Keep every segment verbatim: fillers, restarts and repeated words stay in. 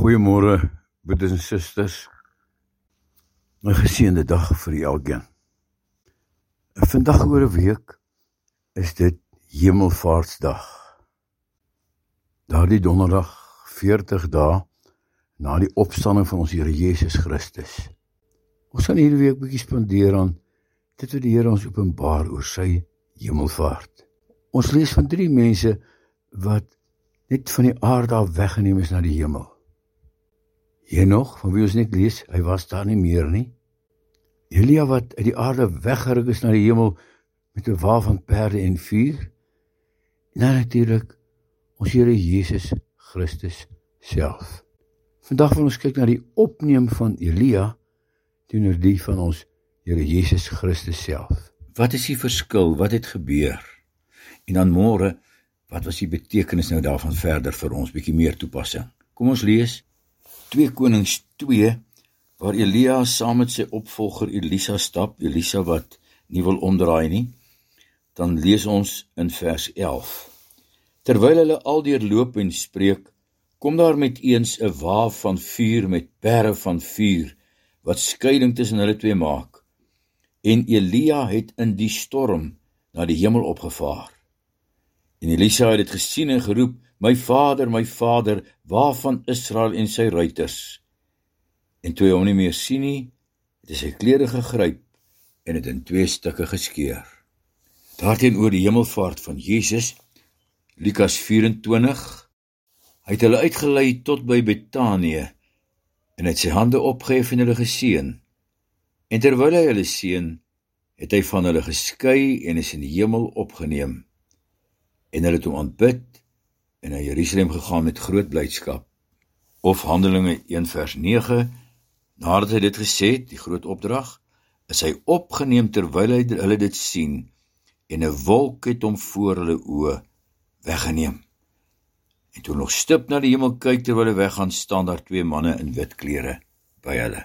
Goeiemôre, broeders en susters. 'n Geseënde dag vir elkeen. Vandag oor 'n week is dit Hemelvaartsdag. Daardie donderdag, veertig dae na die opstanding van ons Here Jesus Christus. Ons gaan hierdie week bietjie spandeer aan dit wat die Here ons openbaar oor sy hemelvaart. Ons lees van drie mense wat net van die aarde af weggeneem is na die hemel. Henog, van wie ons net lees, hy was daar nie meer nie. Elia wat uit die aarde weggeruk is na die hemel met 'n wa van perde en vuur. En dan natuurlik ons Here Jesus Christus self. Vandag wil ons kyk na die opneem van Elia teenoor die van ons Here Jesus Christus self. Wat is die verskil? Wat het gebeur? En dan môre, wat was die betekenis nou daarvan verder vir ons? Bietjie meer toepassing. Kom ons lees twee Konings twee, waar Elia saam met sy opvolger Elisa stap, Elisa wat nie wil omdraai nie. Dan lees ons in vers elf. Terwyl hulle aldeur loop en spreek, kom daar met eens 'n wa van vuur met pere van vuur, wat skeiding tussen hulle twee maak. En Elia het in die storm na die hemel opgevaar. En Elisa het dit gesien en geroep, my vader, my vader, waar van Israel en sy ruiters? En toe hy hom nie meer sien nie, het hy sy klere gegryp en het in twee stukke geskeur. Daarteenoor die hemelvaart van Jesus, Lukas vyf-en-twintig, hy het hulle uitgelei tot by Betanië, en het sy hande opgehef en hulle geseën. En terwyl hy hulle seën, het hy van hulle geskei en is in die hemel opgeneem. En hulle het hom aanbid, en na Jerusalem gegaan met groot blydskap. Of Handelinge een vers nege, nadat hy dit gesê het, die groot opdrag, is hy opgeneem terwyl hy hulle dit sien, en 'n wolk het hom voor hulle oë weggeneem. En toe nog stip na die hemel kyk terwyl hy weggaan, staan daar twee manne in wit klere by hulle.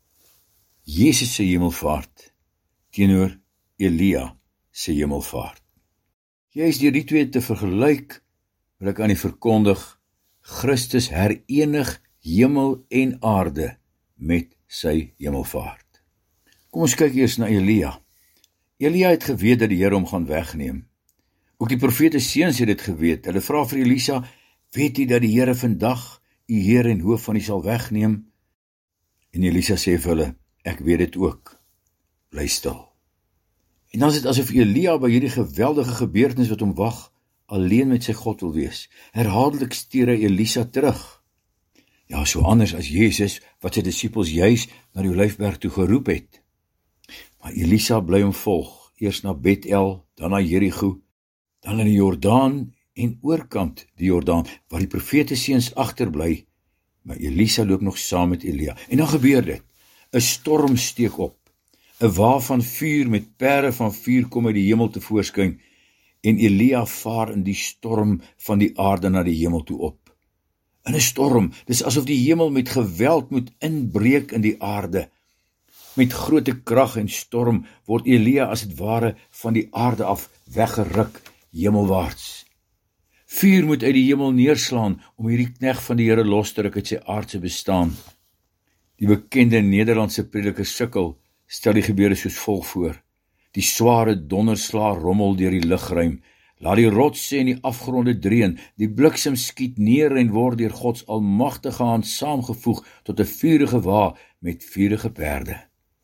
Jesus se hemelvaart teenoor Elia se hemelvaart. Jy is deur die twee te vergelyk, wil ek aan die verkondig, Christus herenig hemel en aarde met sy hemelvaart. Kom ons kyk eers na Elia. Elia het geweet dat die Here hom gaan wegneem. Ook die profete seuns het dit geweet. Hulle vra vir Elisa, weet jy dat die Here vandag u Heer en hoof van u sal wegneem? En Elisa sê vir hulle, ek weet dit ook. Bly stil. En dan is dit asof Elia by hierdie geweldige gebeurtenis wat hom wag, alleen met sy God wil wees. Herhaaldelik stuur hy Elisa terug. Ja, so anders as Jesus, wat sy disippels juis na die Olyfberg toe geroep het. Maar Elisa bly hom volg, eers na Bethel, dan na Jerigo, dan in die Jordaan en oorkant die Jordaan, waar die profete seuns agterbly, maar Elisa loop nog saam met Elia. En dan gebeur dit, 'n storm steek op, 'n wa van vuur met pere van vuur kom uit die hemel tevoorskyn, en Elia vaar in die storm van die aarde na die hemel toe op. In 'n storm, dis asof die hemel met geweld moet inbreek in die aarde. Met groote krag en storm word Elia as het ware van die aarde af weggeruk hemelwaarts. Vuur moet uit die hemel neerslaan om hierdie knegt van die Here los te ruk uit sy aardse bestaan. Die bekende Nederlandse prediker Sukkel stel die gebeure soos volg voor. Die sware donderslae rommel deur die lugruim, laat die rotse en die afgronde dreun, die bliksem skiet neer en word deur Gods almagtige hand saamgevoeg tot 'n vurige wa met vurige perde.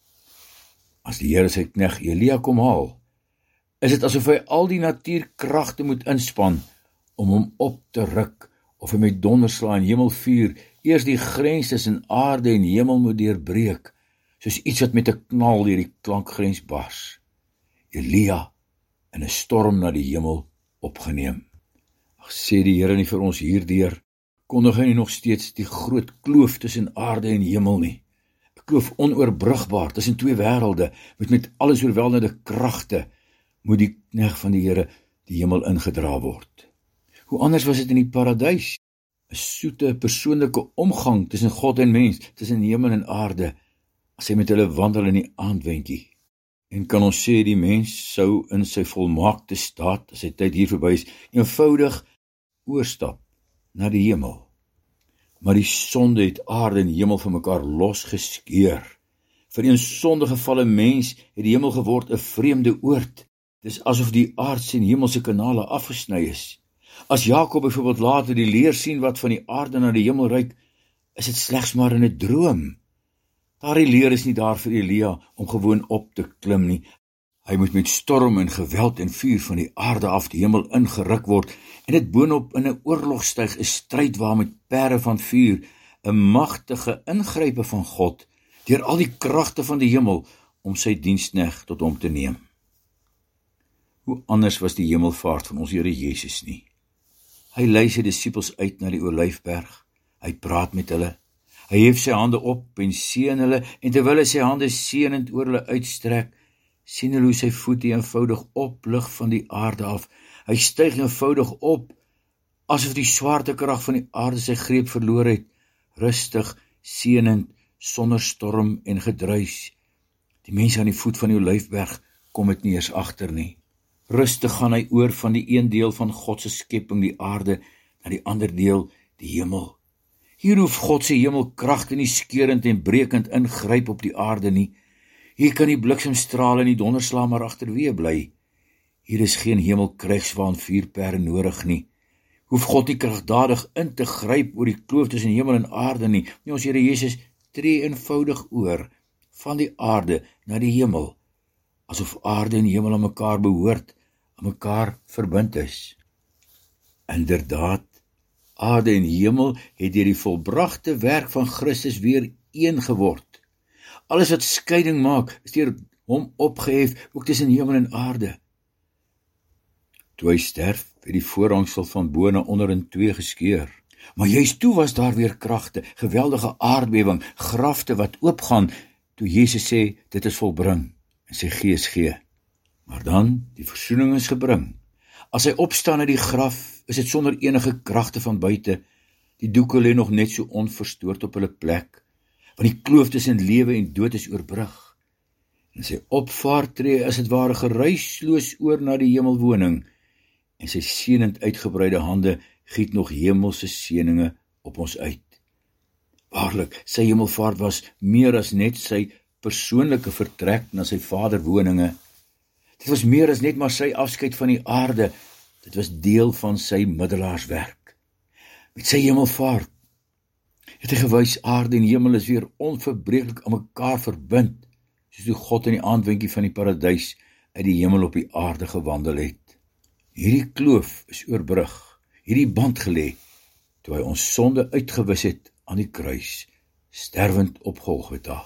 As die Here sy knegt Elia kom haal, is dit asof hy al die natuurkragte moet inspan om hom op te ruk, of hy met donderslae en hemelvuur eers die grens tussen aarde en hemel moet deurbreek, soos iets wat met 'n knal deur die klankgrens bars. Elia in 'n storm na die hemel opgeneem. Ag, sê die Here nie vir ons hierdeur, kondig hy nie nog steeds die groot kloof tussen aarde en hemel nie. 'n Kloof onoorbrugbaar tussen twee wêrelde, met met alles oorweldigende kragte, moet die knegt van die Here die hemel ingedra word. Hoe anders was dit in die paradys? 'n Soete, persoonlike omgang tussen God en mens, tussen hemel en aarde, as hy met hulle wandel in die aandwentjie. En kan ons sê die mens sou in sy volmaakte staat, as sy tyd hier verby is, eenvoudig oorstap na die hemel. Maar die sonde het aarde en hemel van mekaar losgeskeur. Vir een sondige gevalle mens het die hemel geword 'n vreemde oord. Dis asof die aardse en hemelse kanale afgesny is. As Jakob byvoorbeeld later die leer sien wat van die aarde na die hemel reik, is dit slegs maar in 'n droom. Daardie leer is nie daar vir Elia om gewoon op te klim nie. Hy moet met storm en geweld en vuur van die aarde af die hemel ingeruk word, en dit boonop in 'n oorlogstyg, 'n stryd waar met perde van vuur, 'n magtige ingrype van God, deur al die kragte van die hemel, om sy diensknegt tot hom te neem. Hoe anders was die hemelvaart van ons Here Jesus nie. Hy lei sy disippels uit na die Olyfberg, hy praat met hulle, hy hef sy hande op en seën hulle, en terwyl hy sy hande seënend oor hulle uitstrek, sien hulle hoe sy voete eenvoudig oplig van die aarde af. Hy styg eenvoudig op, asof die swaartekrag van die aarde sy greep verloor het, rustig, seënend, sonder storm en gedruis. Die mense aan die voet van die Olyfberg kom dit nie eers agter nie. Rustig gaan hy oor van die een deel van God se skepping, die aarde, na die ander deel, die hemel. Hier hoef God se hemelkragte nie skeurend en brekend ingryp op die aarde nie. Hier kan die bliksemstrale en die donderslae maar agterweë bly. Hier is geen hemelkrygswaan vuurperde nodig nie. Hoef God nie kragdadig in te gryp oor die kloof tussen hemel en aarde nie. Nie, ons Here Jesus tree eenvoudig oor van die aarde na die hemel, asof aarde en hemel aan mekaar behoort, aan mekaar verbind is. Inderdaad, aarde en hemel het deur die volbragte werk van Christus weer een geword. Alles wat skeiding maak, is deur hom opgehef, ook tussen hemel en aarde. Toe hy sterf, het die voorhangsel van bo na onder in twee geskeur. Maar juist toe was daar weer kragte, geweldige aardbewing, grafte wat oopgaan, toe Jesus sê, dit is volbring, en sy gees gee. Maar dan, die versoening is gebring. As hy opstaan uit die graf, is dit sonder enige kragte van buite. Die doeke lê nog net so onverstoord op hulle plek, want die kloof tussen lewe en dood is oorbrug. En sy opvaart tree as dit ware geruisloos oor na die hemelwoning, en sy seënend uitgebreide hande giet nog hemelse seëninge op ons uit. Waarlik, sy hemelvaart was meer as net sy persoonlike vertrek na sy Vader woninge. Dit was meer as net maar sy afskeid van die aarde, dit was deel van sy middelaarswerk. Met sy hemelvaart het hy gewys, aarde en hemel is weer onverbreeklik aan mekaar verbind, soos toe God in die aandwinkie van die paradys uit die hemel op die aarde gewandel het. Hierdie kloof is oorbrug, hierdie band gelê, toe hy ons sonde uitgewis het aan die kruis, sterwend op Golgotha.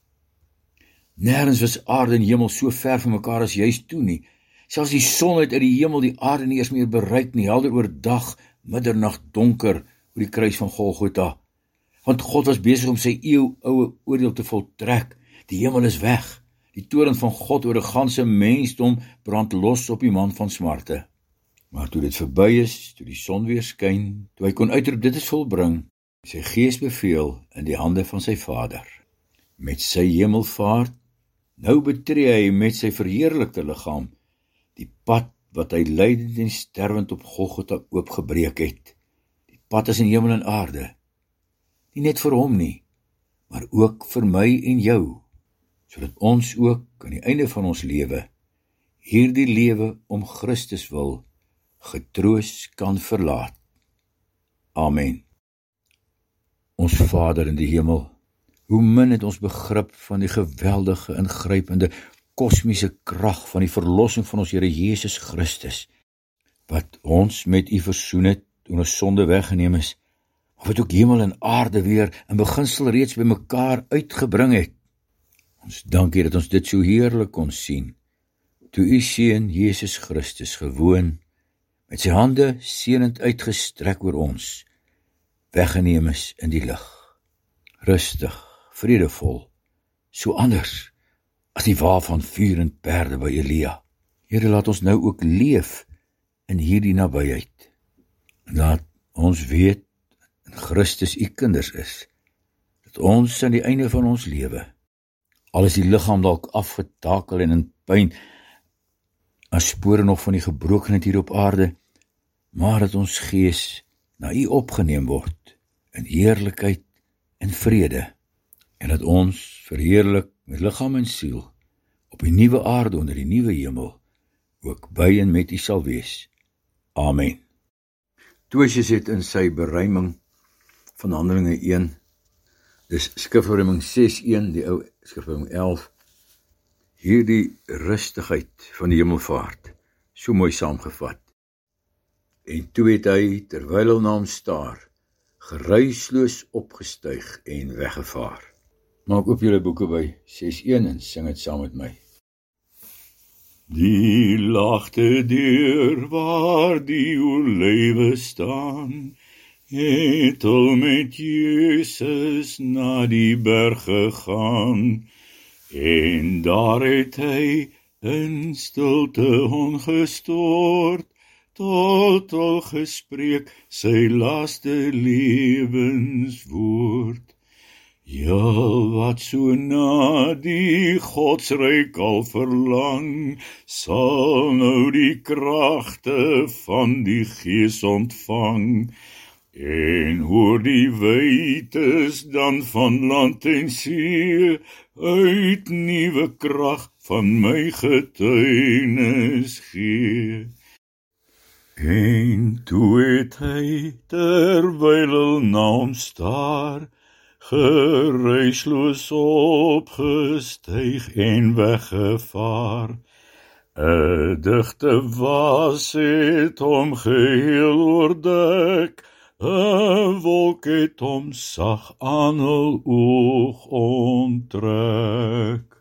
Nêrens was aarde en hemel so ver van mekaar as juist toe nie. Selfs die son het uit die hemel die aarde nie eers meer bereik nie, helder oor dag, middernag donker oor die kruis van Golgotha. Want God was besig om sy eeuoue oordeel te voltrek. Die hemel is weg. Die toorn van God oor die ganse mensdom brand los op die man van smarte. Maar toe dit verby is, toe die son weer skyn, toe hy kon uitroep, dit is volbring, sy gees beveel in die hande van sy Vader. Met sy hemelvaart, nou betree hy met sy verheerlikte liggaam, die pad wat hy lydend en sterwend op Golgotha oopgebreek het. Die pad is in hemel en aarde, nie net vir hom nie, maar ook vir my en jou, sodat ons ook aan die einde van ons lewe, hierdie lewe om Christus wil, getroos kan verlaat. Amen. Ons Vader in die hemel, hoe min het ons begrip van die geweldige, ingrypende, kosmiese krag van die verlossing van ons Here Jesus Christus, wat ons met U versoen het, toen ons sonde weggeneem is, maar wat ook hemel en aarde weer in beginsel reeds by mekaar uitgebring het. Ons dankie dat ons dit so heerlik kon sien, toe U seun Jesus Christus gewoon, met sy hande seënend uitgestrek oor ons, weggeneem is in die lig. Rustig, vredevol, so anders as die wa van vuur en perde by Elia. Here, laat ons nou ook leef in hierdie nabyheid. Laat ons weet, in Christus U kinders is, dat ons aan die einde van ons lewe, al is die liggaam dalk afgetakel en in pyn, as spore nog van die gebrokenheid hier op aarde, maar dat ons gees na U opgeneem word, in heerlikheid en vrede, en dat ons verheerlik met liggaam en siel op die nuwe aarde onder die nuwe hemel ook by en met U sal wees. Amen. Toosius het in sy beruiming van Handelinge een, dis skrifberuiming ses een, die ou skrifberuiming elf, hierdie rustigheid van die hemelvaart so mooi saamgevat. En toe het hy, terwyl hy na hom staar, geruisloos opgestyg en weggevaar. Maak oop julle boeke by ses een en sing het saam met my. Die lagte deur waar die olywe staan, het al met Jesus na die berg gegaan, en daar het hy in stilte ongestoord, tot al gespreek sy laaste lewenswoord. Ja, wat so na die godsryk al verlang, sal nou die kragte van die Gees ontvang, en hoor die wytes dan van land en see, uit nuwe krag van my getuienis gee. En toe het hy, terwyl hy na hom staar, geruisloos opgestyg en weggevaar. 'n digte was het hom geheel oordek, 'n wolk het hom sag aan hul oog onttrek.